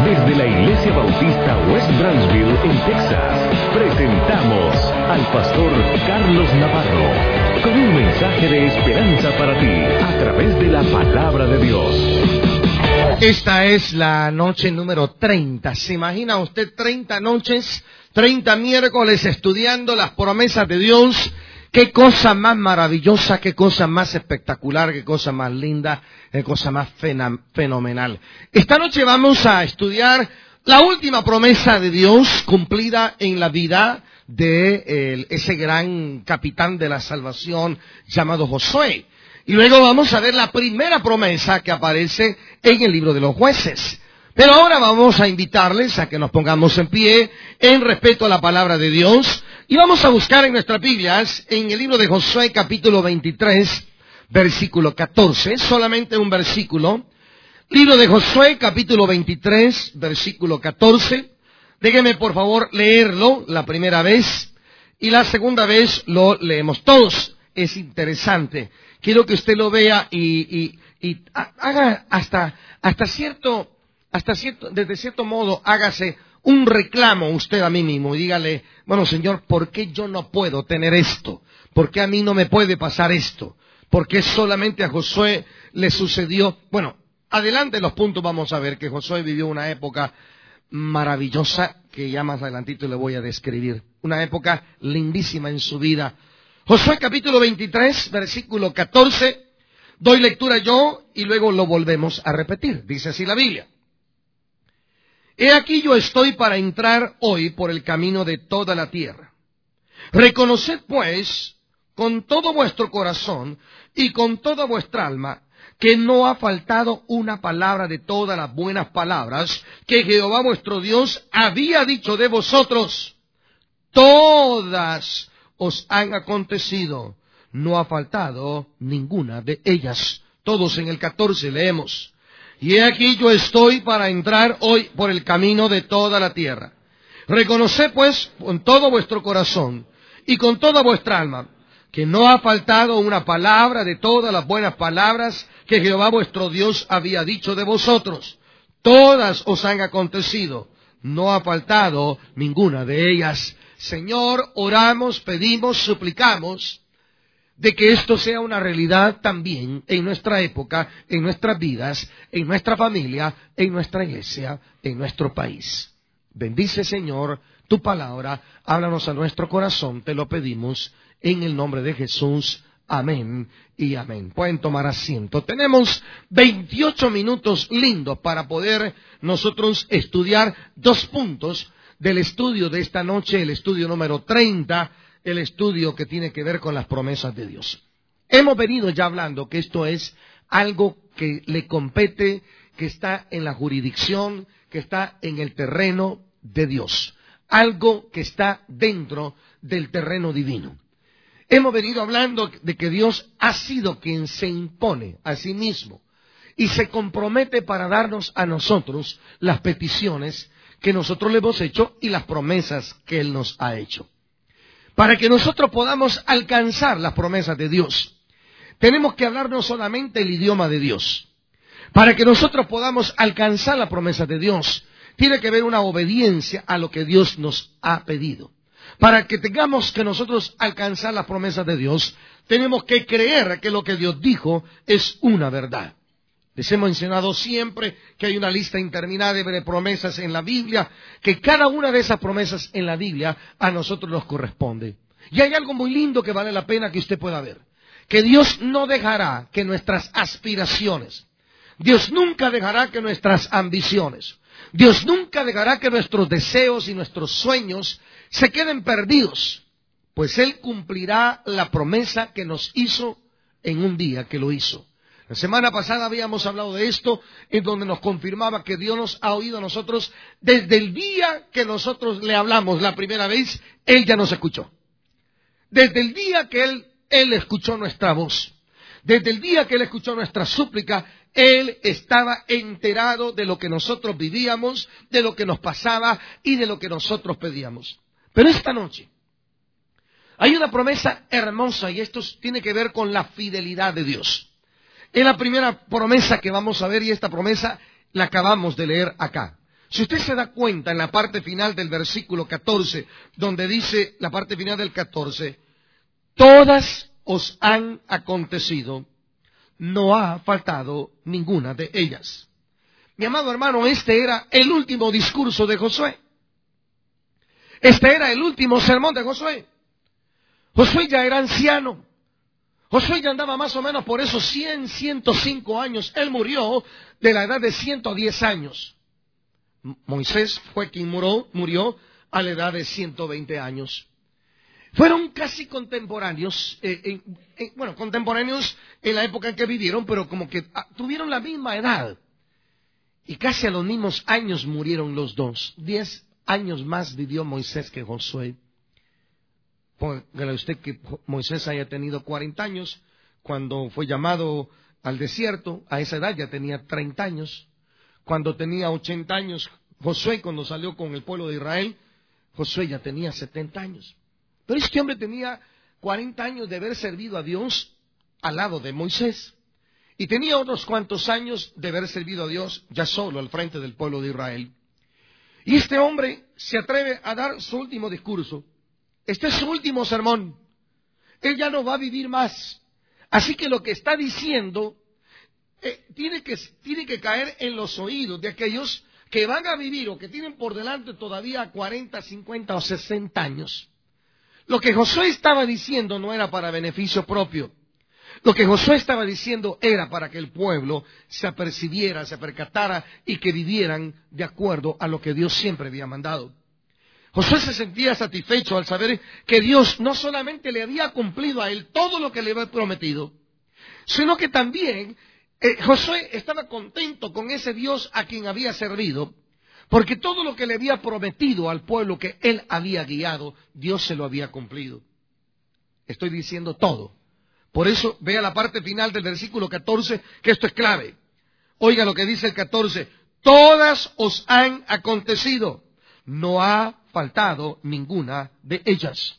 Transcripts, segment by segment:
Desde la Iglesia Bautista West Branchville, en Texas, presentamos al pastor Carlos Navarro con un mensaje de esperanza para ti a través de la palabra de Dios. Esta es la noche número 30. ¿Se imagina usted 30 noches, 30 miércoles estudiando las promesas de Dios? Qué cosa más maravillosa, qué cosa más espectacular, qué cosa más linda, qué cosa más fenomenal. Esta noche vamos a estudiar la última promesa de Dios cumplida en la vida de ese gran capitán de la salvación llamado Josué. Y luego vamos a ver la primera promesa que aparece en el libro de los Jueces. Pero ahora vamos a invitarles a que nos pongamos en pie en respeto a la palabra de Dios. Y vamos a buscar en nuestras Biblias, en el libro de Josué, capítulo 23, versículo 14, solamente un versículo. Libro de Josué, capítulo 23, versículo 14. Déjenme, por favor, leerlo la primera vez y la segunda vez lo leemos todos. Es interesante. Quiero que usted lo vea y haga desde cierto modo, hágase un reclamo usted a mí mismo y dígale, bueno, Señor, ¿por qué yo no puedo tener esto? ¿Por qué a mí no me puede pasar esto? ¿Por qué solamente a Josué le sucedió? Bueno, adelante los puntos vamos a ver que Josué vivió una época maravillosa que ya más adelantito le voy a describir. Una época lindísima en su vida. Josué capítulo 23, versículo 14. Doy lectura yo y luego lo volvemos a repetir. Dice así la Biblia. He aquí yo estoy para entrar hoy por el camino de toda la tierra. Reconoced pues con todo vuestro corazón y con toda vuestra alma que no ha faltado una palabra de todas las buenas palabras que Jehová vuestro Dios había dicho de vosotros. Todas os han acontecido, no ha faltado ninguna de ellas. Todos en el 14 leemos. Y he aquí yo estoy para entrar hoy por el camino de toda la tierra. Reconoced pues con todo vuestro corazón y con toda vuestra alma que no ha faltado una palabra de todas las buenas palabras que Jehová vuestro Dios había dicho de vosotros. Todas os han acontecido, no ha faltado ninguna de ellas. Señor, oramos, pedimos, suplicamos de que esto sea una realidad también en nuestra época, en nuestras vidas, en nuestra familia, en nuestra iglesia, en nuestro país. Bendice, Señor, tu palabra, háblanos a nuestro corazón, te lo pedimos en el nombre de Jesús. Amén y amén. Pueden tomar asiento. Tenemos 28 minutos lindos para poder nosotros estudiar 2 puntos del estudio de esta noche, el estudio número 30, el estudio que tiene que ver con las promesas de Dios. Hemos venido ya hablando que esto es algo que le compete, que está en la jurisdicción, que está en el terreno de Dios, algo que está dentro del terreno divino. Hemos venido hablando de que Dios ha sido quien se impone a sí mismo y se compromete para darnos a nosotros las peticiones que nosotros le hemos hecho y las promesas que Él nos ha hecho. Para que nosotros podamos alcanzar las promesas de Dios, tenemos que hablar no solamente el idioma de Dios. Para que nosotros podamos alcanzar las promesas de Dios, tiene que haber una obediencia a lo que Dios nos ha pedido. Para que tengamos que nosotros alcanzar las promesas de Dios, tenemos que creer que lo que Dios dijo es una verdad. Les hemos mencionado siempre que hay una lista interminable de promesas en la Biblia, que cada una de esas promesas en la Biblia a nosotros nos corresponde. Y hay algo muy lindo que vale la pena que usted pueda ver, que Dios no dejará que nuestras aspiraciones, Dios nunca dejará que nuestras ambiciones, Dios nunca dejará que nuestros deseos y nuestros sueños se queden perdidos, pues Él cumplirá la promesa que nos hizo en un día que lo hizo. La semana pasada habíamos hablado de esto, en donde nos confirmaba que Dios nos ha oído a nosotros desde el día que nosotros le hablamos la primera vez, Él ya nos escuchó. Desde el día que Él escuchó nuestra voz, desde el día que Él escuchó nuestra súplica, Él estaba enterado de lo que nosotros vivíamos, de lo que nos pasaba y de lo que nosotros pedíamos. Pero esta noche hay una promesa hermosa y esto tiene que ver con la fidelidad de Dios. Es la primera promesa que vamos a ver y esta promesa la acabamos de leer acá. Si usted se da cuenta en la parte final del versículo 14, donde dice, la parte final del 14, todas os han acontecido, no ha faltado ninguna de ellas. Mi amado hermano, este era el último discurso de Josué. Este era el último sermón de Josué. Josué ya era anciano. Josué ya andaba más o menos por esos 105 años. Él murió de la edad de 110 años. Moisés fue quien murió a la edad de 120 años. Fueron casi contemporáneos, contemporáneos en la época en que vivieron, pero como que tuvieron la misma edad. Y casi a los mismos años murieron los dos. 10 años más vivió Moisés que Josué. Póngale usted que Moisés haya tenido 40 años cuando fue llamado al desierto. A esa edad ya tenía 30 años. Cuando tenía 80 años Josué, cuando salió con el pueblo de Israel, Josué ya tenía 70 años. Pero este hombre tenía 40 años de haber servido a Dios al lado de Moisés. Y tenía unos cuantos años de haber servido a Dios ya solo al frente del pueblo de Israel. Y este hombre se atreve a dar su último discurso. Este es su último sermón. Él ya no va a vivir más. Así que lo que está diciendo tiene que caer en los oídos de aquellos que van a vivir o que tienen por delante todavía 40, 50 o 60 años. Lo que Josué estaba diciendo no era para beneficio propio. Lo que Josué estaba diciendo era para que el pueblo se apercibiera, se percatara y que vivieran de acuerdo a lo que Dios siempre había mandado. Josué se sentía satisfecho al saber que Dios no solamente le había cumplido a él todo lo que le había prometido, sino que también Josué estaba contento con ese Dios a quien había servido, porque todo lo que le había prometido al pueblo que él había guiado, Dios se lo había cumplido. Estoy diciendo todo. Por eso, vea la parte final del versículo 14, que esto es clave. Oiga lo que dice el 14. Todas os han acontecido, no ha faltado ninguna de ellas.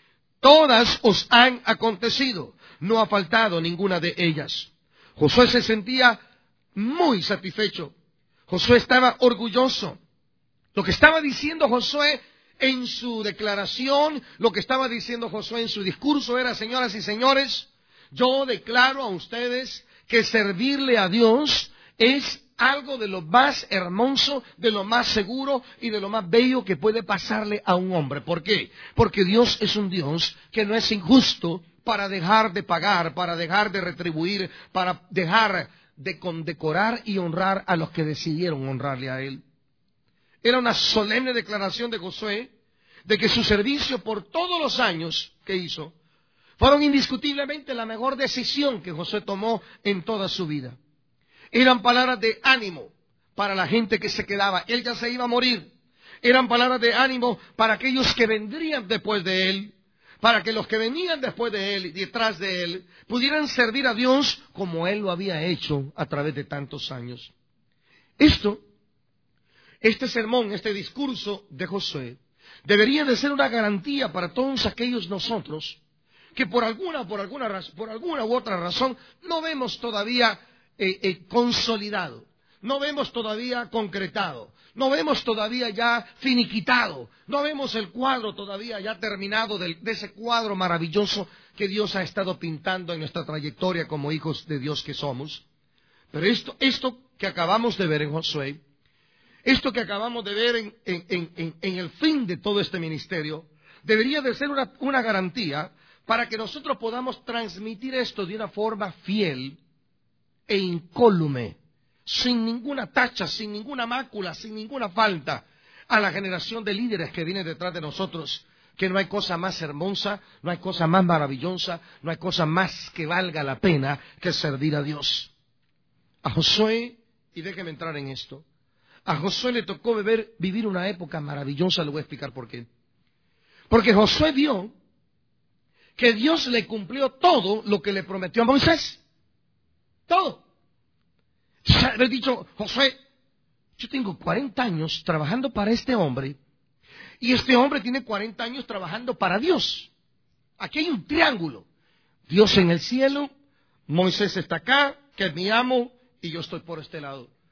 Todas os han acontecido, no ha faltado ninguna de ellas. Josué se sentía muy satisfecho. Josué estaba orgulloso. Lo que estaba diciendo Josué en su declaración, lo que estaba diciendo Josué en su discurso era: señoras y señores, yo declaro a ustedes que servirle a Dios es algo de lo más hermoso, de lo más seguro y de lo más bello que puede pasarle a un hombre. ¿Por qué? Porque Dios es un Dios que no es injusto para dejar de pagar, para dejar de retribuir, para dejar de condecorar y honrar a los que decidieron honrarle a Él. Era una solemne declaración de Josué de que su servicio por todos los años que hizo fueron indiscutiblemente la mejor decisión que Josué tomó en toda su vida. Eran palabras de ánimo para la gente que se quedaba. Él ya se iba a morir. Eran palabras de ánimo para aquellos que vendrían después de él, para que los que venían después de él y detrás de él pudieran servir a Dios como él lo había hecho a través de tantos años. Este sermón, este discurso de Josué, debería de ser una garantía para todos aquellos nosotros que por alguna u otra razón no vemos todavía consolidado, no vemos todavía concretado, no vemos todavía ya finiquitado, no vemos el cuadro todavía ya terminado de ese cuadro maravilloso que Dios ha estado pintando en nuestra trayectoria como hijos de Dios que somos. Pero esto que acabamos de ver en Josué, esto que acabamos de ver en el fin de todo este ministerio, debería de ser una garantía para que nosotros podamos transmitir esto de una forma fiel e incólume, sin ninguna tacha, sin ninguna mácula, sin ninguna falta, a la generación de líderes que viene detrás de nosotros, que no hay cosa más hermosa, no hay cosa más maravillosa, no hay cosa más que valga la pena que servir a Dios. A Josué, y déjeme entrar en esto, a Josué le tocó vivir una época maravillosa, le voy a explicar por qué. Porque Josué vio que Dios le cumplió todo lo que le prometió a Moisés. Todo. Le he dicho: Josué, yo tengo 40 años trabajando para este hombre y este hombre tiene 40 años trabajando para Dios. Aquí hay un triángulo. Dios en el cielo, Moisés está acá, que es mi amo, y yo estoy por este lado.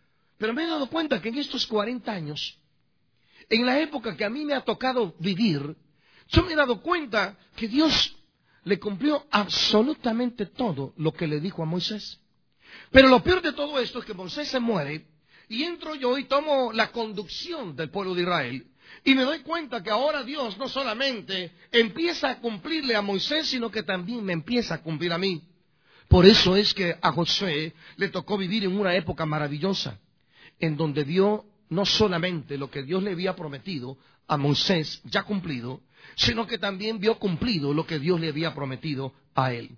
Pero me he dado cuenta que en estos 40 años, en la época que a mí me ha tocado vivir, yo me he dado cuenta que Dios le cumplió absolutamente todo lo que le dijo a Moisés. Pero lo peor de todo esto es que Moisés se muere y entro yo y tomo la conducción del pueblo de Israel. Y me doy cuenta que ahora Dios no solamente empieza a cumplirle a Moisés, sino que también me empieza a cumplir a mí. Por eso es que a Josué le tocó vivir en una época maravillosa, en donde vio no solamente lo que Dios le había prometido a Moisés ya cumplido, sino que también vio cumplido lo que Dios le había prometido a él.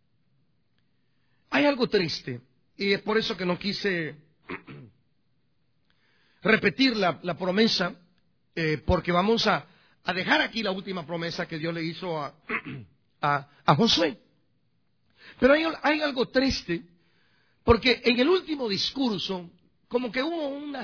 Hay algo triste, y es por eso que no quise repetir la promesa, porque vamos a dejar aquí la última promesa que Dios le hizo a Josué. Pero hay algo triste, porque en el último discurso, como que hubo un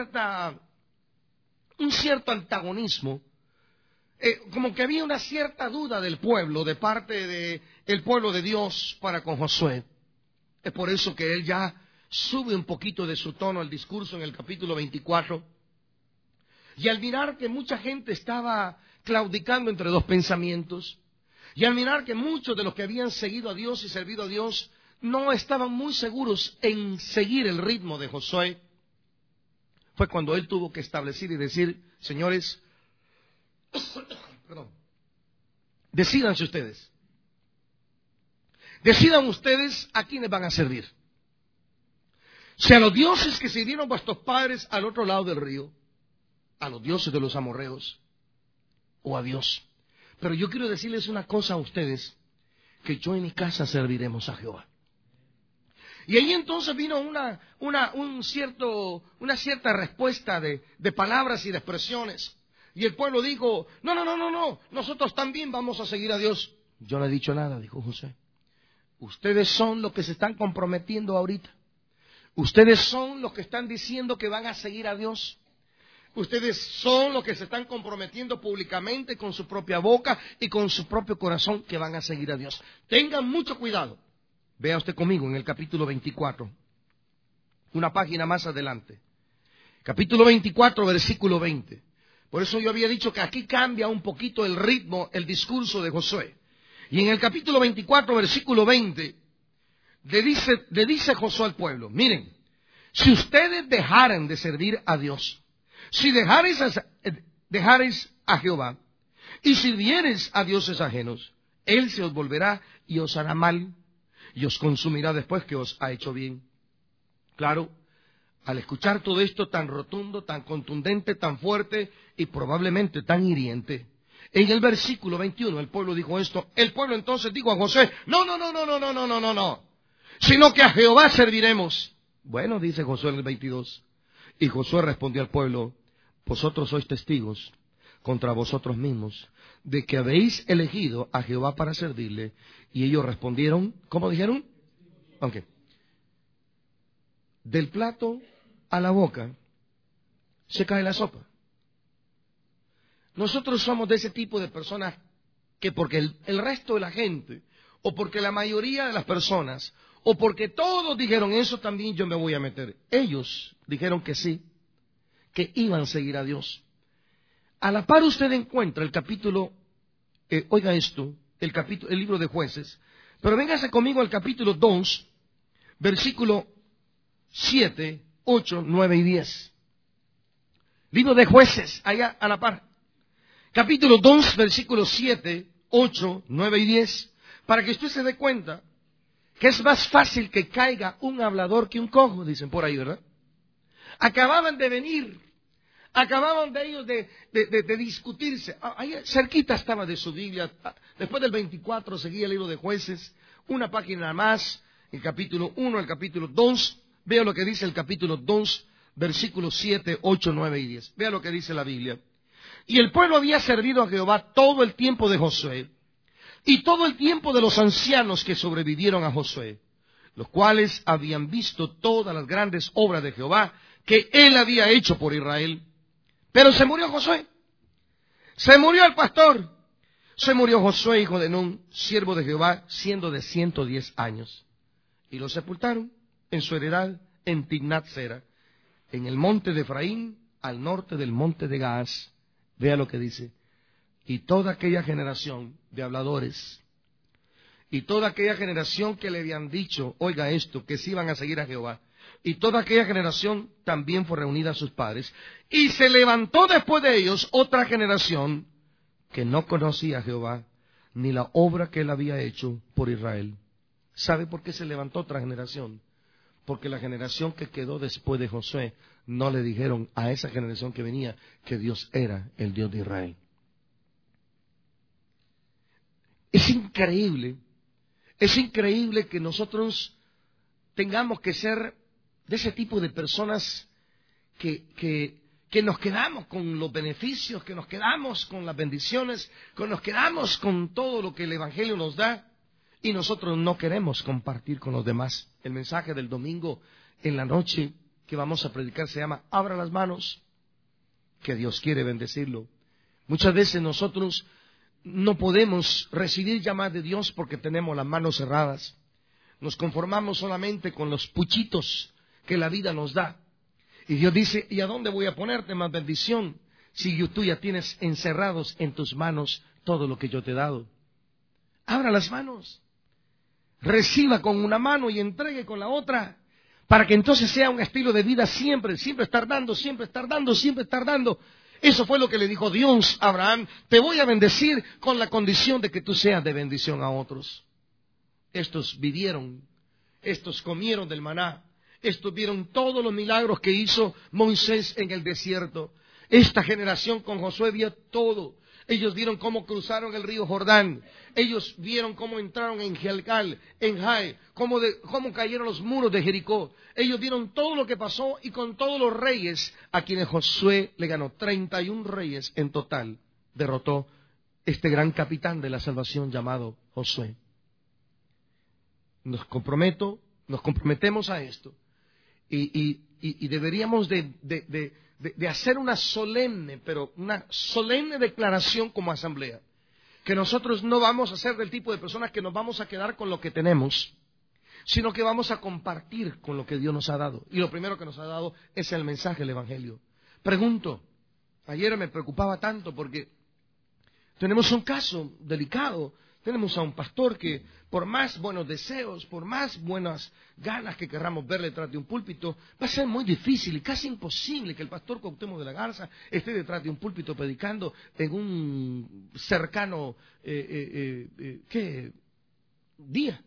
cierto antagonismo, como que había una cierta duda del pueblo, de parte del pueblo de Dios para con Josué. Es por eso que él ya sube un poquito de su tono al discurso en el capítulo 24. Y al mirar que mucha gente estaba claudicando entre dos pensamientos, y al mirar que muchos de los que habían seguido a Dios y servido a Dios no estaban muy seguros en seguir el ritmo de Josué, fue cuando él tuvo que establecer y decir: señores, decídanse ustedes. Decidan ustedes a quiénes van a servir. Si a los dioses que sirvieron vuestros padres al otro lado del río, a los dioses de los amorreos, o a Dios. Pero yo quiero decirles una cosa a ustedes, que yo en mi casa serviremos a Jehová. Y ahí entonces vino una cierta respuesta de palabras y de expresiones. Y el pueblo dijo: no, nosotros también vamos a seguir a Dios. Yo no he dicho nada, dijo Josué. Ustedes son los que se están comprometiendo ahorita. Ustedes son los que están diciendo que van a seguir a Dios. Ustedes son los que se están comprometiendo públicamente con su propia boca y con su propio corazón que van a seguir a Dios. Tengan mucho cuidado. Vea usted conmigo en el capítulo 24, una página más adelante. Capítulo 24, versículo 20. Por eso yo había dicho que aquí cambia un poquito el ritmo, el discurso de Josué. Y en el capítulo 24, versículo 20, le dice Josué al pueblo: miren, si ustedes dejaran de servir a Dios, si dejarais a Jehová y sirviereis a dioses ajenos, Él se os volverá y os hará mal y os consumirá después que os ha hecho bien. Claro, al escuchar todo esto tan rotundo, tan contundente, tan fuerte y probablemente tan hiriente, en el versículo 21 el pueblo dijo esto. El pueblo entonces dijo a Josué: no, sino que a Jehová serviremos. Bueno, dice Josué en el 22. Y Josué respondió al pueblo: vosotros sois testigos contra vosotros mismos de que habéis elegido a Jehová para servirle. Y ellos respondieron, ¿cómo dijeron? Okay. Del plato a la boca se cae la sopa. Nosotros somos de ese tipo de personas que porque el resto de la gente, o porque la mayoría de las personas, o porque todos dijeron eso, también yo me voy a meter. Ellos dijeron que sí, que iban a seguir a Dios. A la par usted encuentra el capítulo, oiga esto, el libro de Jueces, pero véngase conmigo al capítulo 2, versículo 7, 8, 9 y 10. Libro de Jueces, allá a la par. Capítulo 2, versículos 7, 8, 9 y 10, para que usted se dé cuenta que es más fácil que caiga un hablador que un cojo, dicen por ahí, ¿verdad? Acababan de venir, acababan de ellos de discutirse. Ahí cerquita estaba de su Biblia, después del 24 seguía el libro de Jueces, una página más, el capítulo 1, el capítulo 2, vea lo que dice el capítulo 2, versículos 7, 8, 9 y 10. Vea lo que dice la Biblia. Y el pueblo había servido a Jehová todo el tiempo de Josué y todo el tiempo de los ancianos que sobrevivieron a Josué, los cuales habían visto todas las grandes obras de Jehová que él había hecho por Israel. Pero se murió Josué, se murió el pastor, se murió Josué, hijo de Nun, siervo de Jehová, siendo de 110 años. Y lo sepultaron en su heredad en Timnat Sera, en el monte de Efraín, al norte del monte de Gaas. Vea lo que dice. Y toda aquella generación de habladores, y toda aquella generación que le habían dicho, oiga esto, que sí iban a seguir a Jehová, y toda aquella generación también fue reunida a sus padres, y se levantó después de ellos otra generación que no conocía a Jehová, ni la obra que él había hecho por Israel. ¿Sabe por qué se levantó otra generación? Porque la generación que quedó después de Josué no le dijeron a esa generación que venía que Dios era el Dios de Israel. Es increíble que nosotros tengamos que ser de ese tipo de personas que nos quedamos con los beneficios, que nos quedamos con las bendiciones, que nos quedamos con todo lo que el Evangelio nos da, y nosotros no queremos compartir con los demás. El mensaje del domingo en la noche que vamos a predicar se llama Abra las manos, que Dios quiere bendecirlo. Muchas veces nosotros no podemos recibir llamadas de Dios porque tenemos las manos cerradas. Nos conformamos solamente con los puchitos que la vida nos da. Y Dios dice, ¿y a dónde voy a ponerte más bendición si tú ya tienes encerrados en tus manos todo lo que yo te he dado? Abra las manos. Reciba con una mano y entregue con la otra, para que entonces sea un estilo de vida siempre estar dando, siempre estar dando, siempre estar dando. Eso fue lo que le dijo Dios a Abraham: te voy a bendecir con la condición de que tú seas de bendición a otros. Estos vivieron, estos comieron del maná, estos vieron todos los milagros que hizo Moisés en el desierto. Esta generación con Josué vio todo. Ellos vieron cómo cruzaron el río Jordán. Ellos vieron cómo entraron en Gilgal, en Jai, cómo cayeron los muros de Jericó. Ellos vieron todo lo que pasó, y con todos los reyes a quienes Josué le ganó. 31 reyes en total derrotó este gran capitán de la salvación llamado Josué. Nos comprometemos a esto. Y deberíamos de hacer una solemne declaración como asamblea, que nosotros no vamos a ser del tipo de personas que nos vamos a quedar con lo que tenemos, sino que vamos a compartir con lo que Dios nos ha dado. Y lo primero que nos ha dado es el mensaje del Evangelio. Pregunto, ayer me preocupaba tanto porque tenemos un caso delicado. Tenemos a un pastor que, por más buenos deseos, por más buenas ganas que querramos verle detrás de un púlpito, va a ser muy difícil y casi imposible que el pastor Cuauhtémoc de la Garza esté detrás de un púlpito predicando en un cercano día.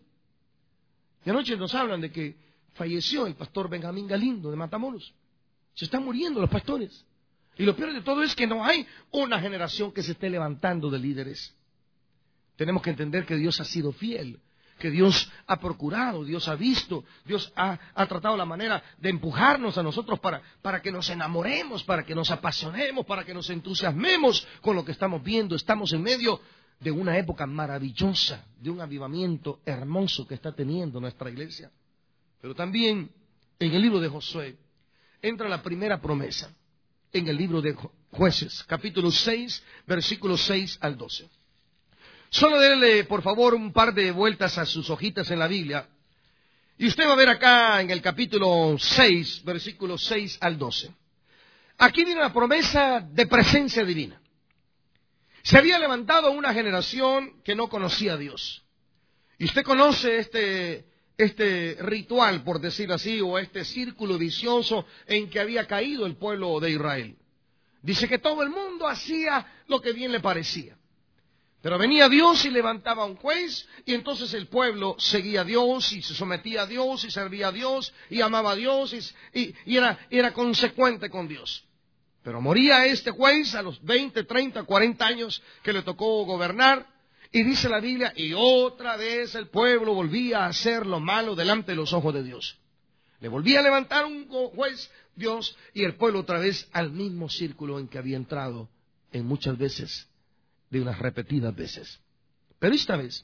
Y anoche nos hablan de que falleció el pastor Benjamín Galindo de Matamoros. Se están muriendo los pastores. Y lo peor de todo es que no hay una generación que se esté levantando de líderes. Tenemos que entender que Dios ha sido fiel, que Dios ha procurado, Dios ha visto, Dios ha tratado la manera de empujarnos a nosotros para que nos enamoremos, para que nos apasionemos, para que nos entusiasmemos con lo que estamos viendo. Estamos en medio de una época maravillosa, de un avivamiento hermoso que está teniendo nuestra iglesia. Pero también en el libro de Josué entra la primera promesa, en el libro de Jueces, capítulo 6, versículos 6 al 12. Solo déle, por favor, un par de vueltas a sus hojitas en la Biblia, y usted va a ver acá en el capítulo 6, versículos 6 al 12. Aquí viene la promesa de presencia divina. Se había levantado una generación que no conocía a Dios. Y usted conoce este ritual, por decir así, o este círculo vicioso en que había caído el pueblo de Israel. Dice que todo el mundo hacía lo que bien le parecía. Pero venía Dios y levantaba un juez, y entonces el pueblo seguía a Dios, y se sometía a Dios, y servía a Dios, y amaba a Dios, y era consecuente con Dios. Pero moría este juez a los 20, 30, 40 años que le tocó gobernar, y dice la Biblia, y otra vez el pueblo volvía a hacer lo malo delante de los ojos de Dios. Le volvía a levantar un juez Dios, y el pueblo otra vez al mismo círculo en que había entrado en muchas veces, de unas repetidas veces. Pero esta vez,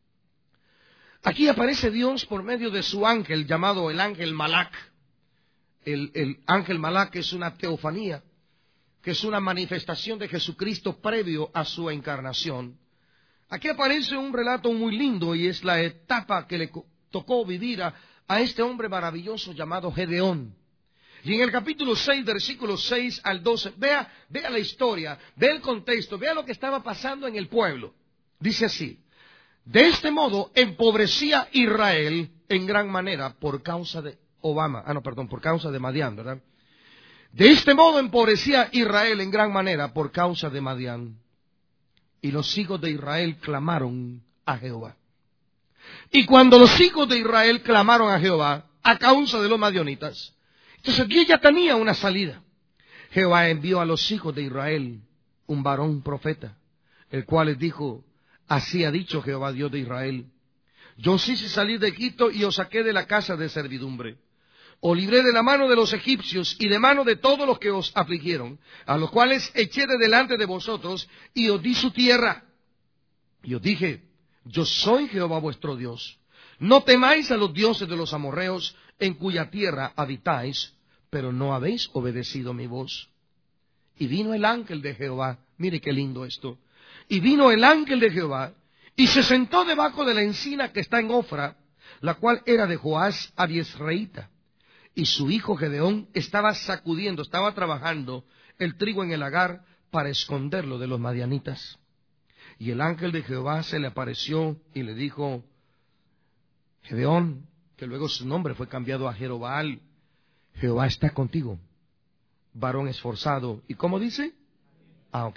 aquí aparece Dios por medio de su ángel, llamado el ángel Malach. El ángel Malach es una teofanía, que es una manifestación de Jesucristo previo a su encarnación. Aquí aparece un relato muy lindo, y es la etapa que le tocó vivir a este hombre maravilloso llamado Gedeón. Y en el capítulo 6, versículos 6 al 12, vea la historia, vea el contexto, vea lo que estaba pasando en el pueblo. Dice así: de este modo empobrecía Israel en gran manera por causa de por causa de Madián, ¿verdad? De este modo empobrecía Israel en gran manera por causa de Madián. Y los hijos de Israel clamaron a Jehová. Y cuando los hijos de Israel clamaron a Jehová a causa de los madianitas, entonces Dios ya tenía una salida. Jehová envió a los hijos de Israel un varón profeta, el cual les dijo: así ha dicho Jehová Dios de Israel: yo os hice salir de Egipto y os saqué de la casa de servidumbre. Os libré de la mano de los egipcios y de mano de todos los que os afligieron, a los cuales eché de delante de vosotros y os di su tierra. Y os dije: yo soy Jehová vuestro Dios. No temáis a los dioses de los amorreos en cuya tierra habitáis, pero no habéis obedecido mi voz. Y vino el ángel de Jehová, mire qué lindo esto, y vino el ángel de Jehová, y se sentó debajo de la encina que está en Ofra, la cual era de Joás abiezreíta. Y su hijo Gedeón estaba trabajando el trigo en el lagar para esconderlo de los madianitas. Y el ángel de Jehová se le apareció y le dijo: Gedeón, que luego su nombre fue cambiado a Jerobbaal, Jehová está contigo, varón esforzado. ¿Y cómo dice? Ok.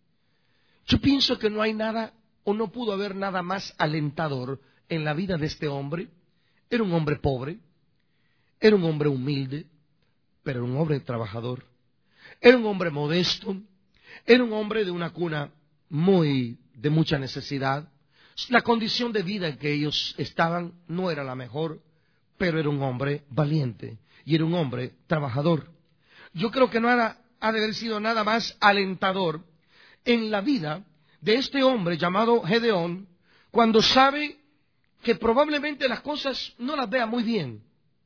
Yo pienso que no hay nada, o no pudo haber nada más alentador en la vida de este hombre. Era un hombre pobre, era un hombre humilde, pero era un hombre trabajador. Era un hombre modesto, era un hombre de una cuna de mucha necesidad. La condición de vida en que ellos estaban no era la mejor, pero era un hombre valiente y era un hombre trabajador. Yo creo que no ha de haber sido nada más alentador en la vida de este hombre llamado Gedeón, cuando sabe que probablemente las cosas no las vea muy bien.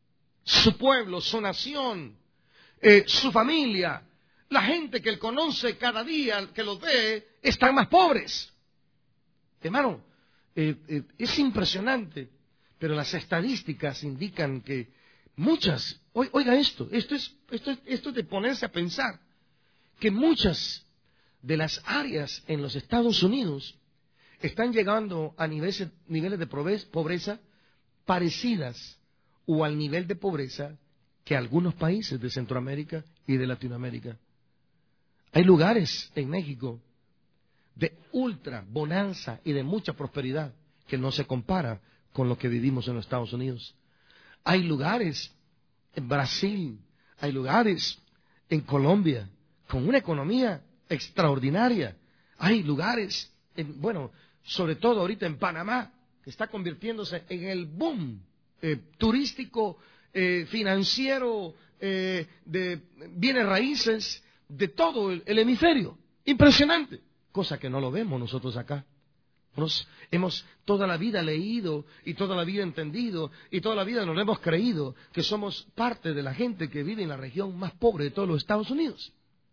Su pueblo, su nación, su familia, la gente que él conoce cada día, que los ve, están más pobres. Hermano, es impresionante, pero las estadísticas indican que muchas, oiga esto es de ponerse a pensar, que muchas de las áreas en los Estados Unidos están llegando a niveles de pobreza parecidas o al nivel de pobreza que algunos países de Centroamérica y de Latinoamérica. Hay lugares en México de ultra bonanza y de mucha prosperidad que no se compara con lo que vivimos en los Estados Unidos. Hay lugares en Brasil, hay lugares en Colombia con una economía extraordinaria. Hay lugares, sobre todo ahorita en Panamá, que está convirtiéndose en el boom turístico, financiero, de bienes raíces de todo el hemisferio. Impresionante. Cosa que no lo vemos nosotros acá. Hemos toda la vida leído y toda la vida entendido y toda la vida nos hemos creído que somos parte de la gente que vive en la región más pobre de todos los Estados Unidos.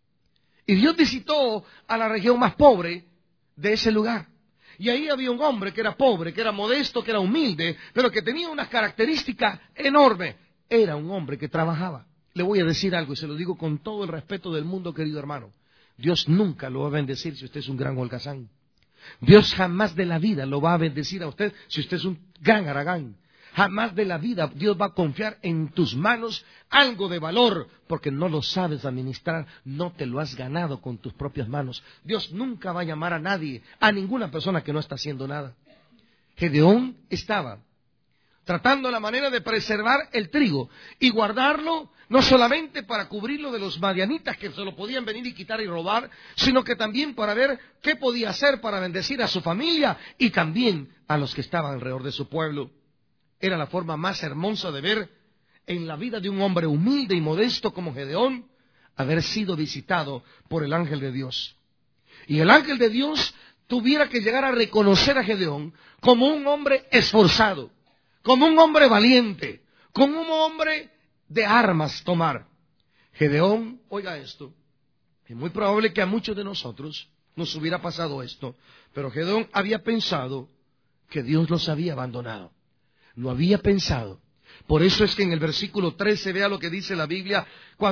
Y Dios visitó a la región más pobre de ese lugar. Y ahí había un hombre que era pobre, que era modesto, que era humilde, pero que tenía unas características enormes. Era un hombre que trabajaba. Le voy a decir algo y se lo digo con todo el respeto del mundo, querido hermano. Dios nunca lo va a bendecir si usted es un gran holgazán. Dios jamás de la vida lo va a bendecir a usted si usted es un gran haragán. Jamás de la vida Dios va a confiar en tus manos algo de valor, porque no lo sabes administrar, no te lo has ganado con tus propias manos. Dios nunca va a llamar a nadie, a ninguna persona que no está haciendo nada. Gedeón estaba tratando la manera de preservar el trigo y guardarlo, no solamente para cubrirlo de los madianitas que se lo podían venir y quitar y robar, sino que también para ver qué podía hacer para bendecir a su familia y también a los que estaban alrededor de su pueblo. Era la forma más hermosa de ver en la vida de un hombre humilde y modesto como Gedeón, haber sido visitado por el ángel de Dios. Y el ángel de Dios tuviera que llegar a reconocer a Gedeón como un hombre esforzado, como un hombre valiente, como un hombre de armas tomar. Gedeón, oiga esto, es muy probable que a muchos de nosotros nos hubiera pasado esto, pero Gedeón había pensado que Dios los había abandonado. No había pensado Por eso es que en el versículo 13, vea lo que dice la Biblia,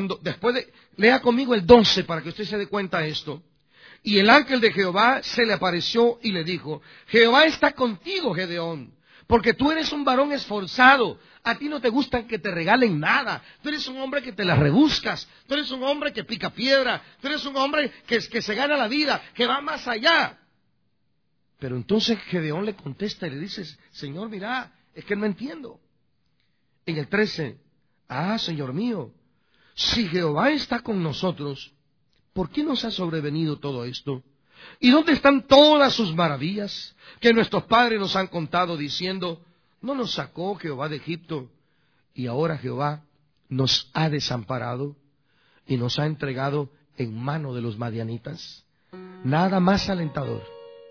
lea conmigo el 12 para que usted se dé cuenta de esto. Y el ángel de Jehová se le apareció y le dijo, Jehová está contigo, Gedeón, porque tú eres un varón esforzado. A ti no te gusta que te regalen nada. Tú eres un hombre que te la rebuscas. Tú eres un hombre que pica piedra. Tú eres un hombre que se gana la vida, que va más allá. Pero entonces Gedeón le contesta y le dice, Señor, mira, es que no entiendo. En el 13, Señor mío, si Jehová está con nosotros, ¿por qué nos ha sobrevenido todo esto? ¿Y dónde están todas sus maravillas que nuestros padres nos han contado diciendo, no nos sacó Jehová de Egipto, y ahora Jehová nos ha desamparado y nos ha entregado en mano de los madianitas? Nada más alentador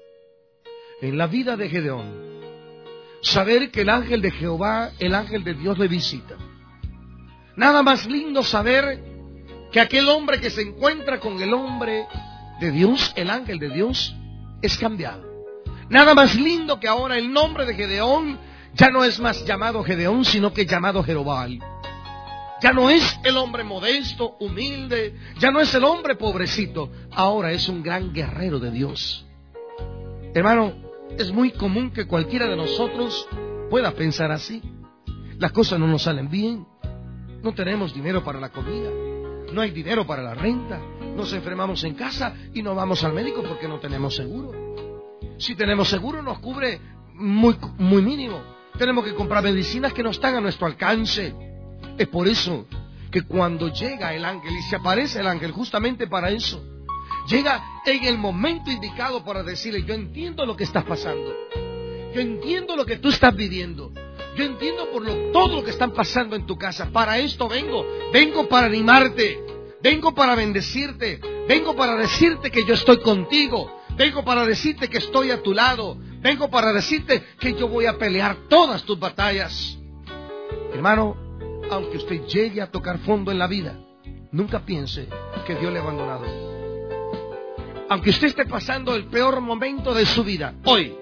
en la vida de Gedeón saber que el ángel de Jehová, el ángel de Dios, le visita. Nada más lindo saber que aquel hombre que se encuentra con el hombre de Dios, el ángel de Dios, es cambiado. Nada más lindo que ahora el nombre de Gedeón ya no es más llamado Gedeón, sino que llamado Jerobal. Ya no es el hombre modesto, humilde, ya no es el hombre pobrecito, ahora es un gran guerrero de Dios. Hermano, es muy común que cualquiera de nosotros pueda pensar así. Las cosas no nos salen bien, no tenemos dinero para la comida, no hay dinero para la renta, nos enfermamos en casa y no vamos al médico porque no tenemos seguro. Si tenemos seguro nos cubre muy mínimo. Tenemos que comprar medicinas que no están a nuestro alcance. Es por eso que cuando llega el ángel, y se aparece el ángel justamente para eso, llega en el momento indicado para decirle, yo entiendo lo que estás pasando, yo entiendo lo que tú estás viviendo, yo entiendo todo lo que están pasando en tu casa. Para esto vengo para animarte, vengo para bendecirte, vengo para decirte que yo estoy contigo, vengo para decirte que estoy a tu lado, vengo para decirte que yo voy a pelear todas tus batallas. Hermano, aunque usted llegue a tocar fondo en la vida, nunca piense que Dios le ha abandonado. Aunque usted esté pasando el peor momento de su vida, hoy,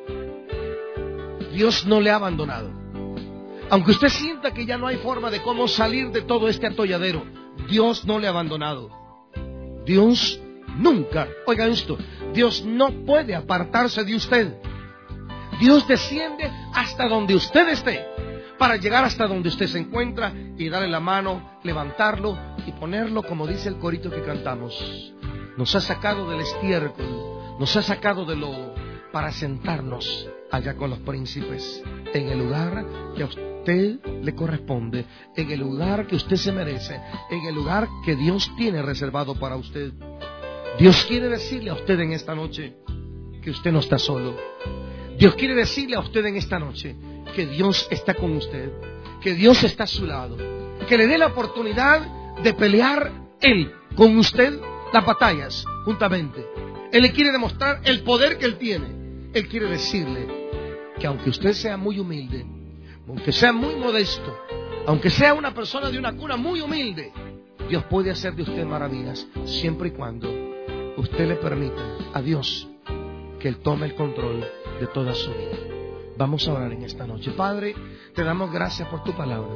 Dios no le ha abandonado. Aunque usted sienta que ya no hay forma de cómo salir de todo este atolladero, Dios no le ha abandonado. Dios nunca, oiga esto, Dios no puede apartarse de usted. Dios desciende hasta donde usted esté, para llegar hasta donde usted se encuentra y darle la mano, levantarlo y ponerlo, como dice el corito que cantamos. Nos ha sacado del estiércol, nos ha sacado de lodo, para sentarnos allá con los príncipes, en el lugar que a usted le corresponde, en el lugar que usted se merece, en el lugar que Dios tiene reservado para usted. Dios quiere decirle a usted en esta noche que usted no está solo. Dios quiere decirle a usted en esta noche que Dios está con usted, que Dios está a su lado, que le dé la oportunidad de pelear Él con usted las batallas juntamente. Él le quiere demostrar el poder que Él tiene. Él quiere decirle que aunque usted sea muy humilde, aunque sea muy modesto, aunque sea una persona de una cuna muy humilde, Dios puede hacer de usted maravillas, siempre y cuando usted le permita a Dios que Él tome el control de toda su vida. Vamos a orar en esta noche. Padre, te damos gracias por tu palabra.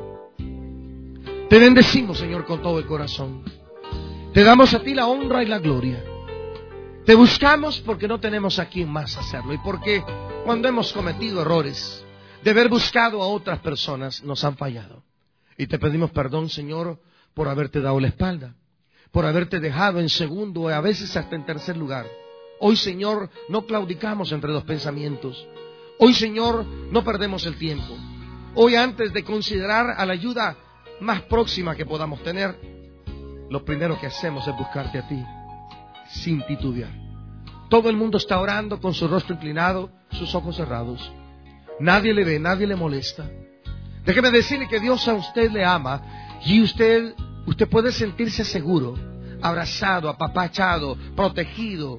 Te bendecimos, Señor, con todo el corazón. Te damos a ti la honra y la gloria. Te buscamos porque no tenemos a quien más hacerlo y porque cuando hemos cometido errores de haber buscado a otras personas nos han fallado. Y te pedimos perdón, Señor, por haberte dado la espalda, por haberte dejado en segundo o a veces hasta en tercer lugar. Hoy, Señor, no claudicamos entre los pensamientos. Hoy, Señor, no perdemos el tiempo. Hoy, antes de considerar a la ayuda más próxima que podamos tener, lo primero que hacemos es buscarte a ti, sin titubear. Todo el mundo está orando con su rostro inclinado, sus ojos cerrados. Nadie le ve, nadie le molesta. Déjeme decirle que Dios a usted le ama y usted puede sentirse seguro, abrazado, apapachado, protegido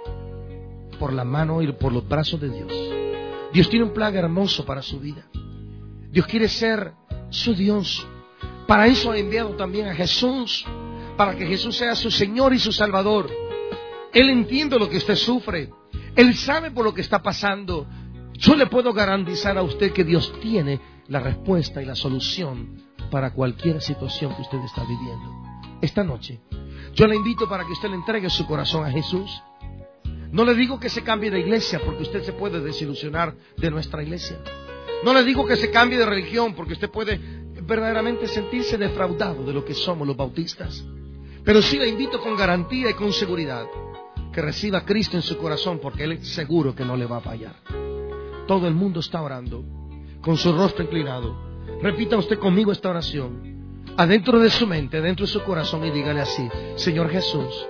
por la mano y por los brazos de Dios. Dios tiene un plan hermoso para su vida. Dios quiere ser su Dios. Para eso ha enviado también a Jesús, para que Jesús sea su Señor y su Salvador. Él entiende lo que usted sufre. Él sabe por lo que está pasando. Yo le puedo garantizar a usted que Dios tiene la respuesta y la solución para cualquier situación que usted está viviendo. Esta noche, yo le invito para que usted le entregue su corazón a Jesús. No le digo que se cambie de iglesia, porque usted se puede desilusionar de nuestra iglesia. No le digo que se cambie de religión, porque usted puede verdaderamente sentirse defraudado de lo que somos los bautistas. Pero sí le invito con garantía y con seguridad que reciba a Cristo en su corazón, porque Él es seguro que no le va a fallar. Todo el mundo está orando con su rostro inclinado. Repita usted conmigo esta oración adentro de su mente, adentro de su corazón, y dígale así: Señor Jesús,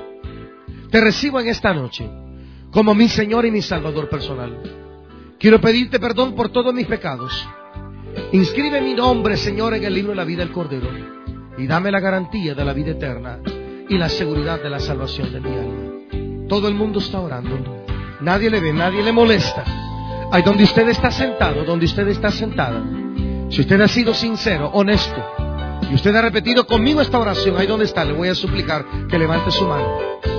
te recibo en esta noche como mi Señor y mi Salvador personal. Quiero pedirte perdón por todos mis pecados. Inscribe mi nombre, Señor, en el libro de la vida del Cordero, y dame la garantía de la vida eterna y la seguridad de la salvación de mi alma. Todo el mundo está orando. Nadie le ve, nadie le molesta. Ahí donde usted está sentado, donde usted está sentada, si usted ha sido sincero, honesto, y usted ha repetido conmigo esta oración, ahí donde está, le voy a suplicar que levante su mano.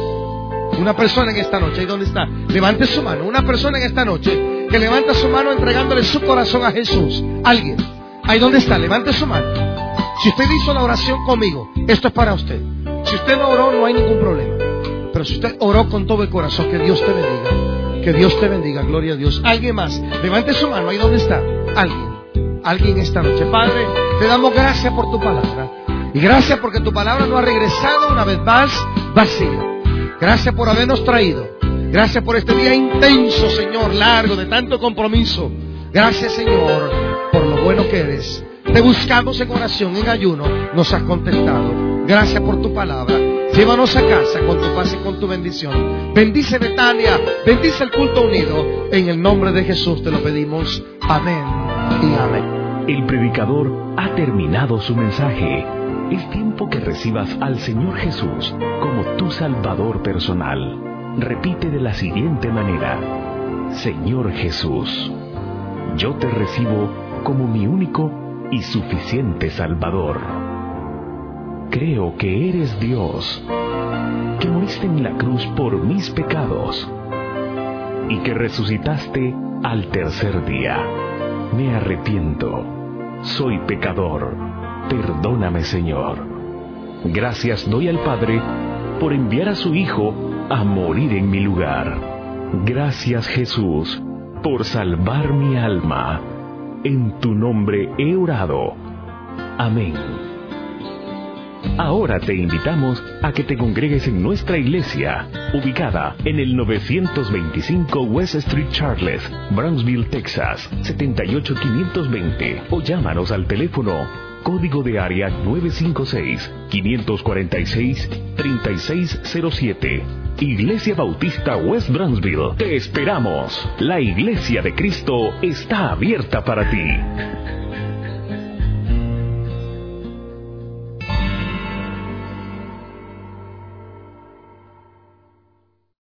Una persona en esta noche, ahí donde está, levante su mano. Una persona en esta noche que levanta su mano entregándole su corazón a Jesús. Alguien, ahí donde está, levante su mano. Si usted hizo la oración conmigo, esto es para usted. Si usted no oró, no hay ningún problema. Pero si usted oró con todo el corazón, que Dios te bendiga. Que Dios te bendiga, gloria a Dios. Alguien más, levante su mano, ahí donde está. Alguien esta noche. Padre, te damos gracias por tu palabra. Y gracias porque tu palabra no ha regresado una vez más vacía. Gracias por habernos traído. Gracias por este día intenso, Señor, largo, de tanto compromiso. Gracias, Señor, por lo bueno que eres. Te buscamos en oración, en ayuno, nos has contestado. Gracias por tu palabra. Llévanos a casa con tu paz y con tu bendición. Bendice Betania, bendice el culto unido. En el nombre de Jesús te lo pedimos. Amén y amén. El predicador ha terminado su mensaje. Es tiempo que recibas al Señor Jesús como tu Salvador personal. Repite de la siguiente manera: Señor Jesús, yo te recibo como mi único y suficiente Salvador. Creo que eres Dios, que moriste en la cruz por mis pecados y que resucitaste al tercer día. Me arrepiento, soy pecador. Perdóname, Señor. Gracias doy al Padre por enviar a su Hijo a morir en mi lugar. Gracias, Jesús, por salvar mi alma. En tu nombre he orado. Amén. Ahora te invitamos a que te congregues en nuestra iglesia, ubicada en el 925 West Street Charles, Brownsville, Texas, 78520, o llámanos al teléfono código de área 956-546-3607. Iglesia Bautista West Brownsville. Te esperamos. La Iglesia de Cristo está abierta para ti.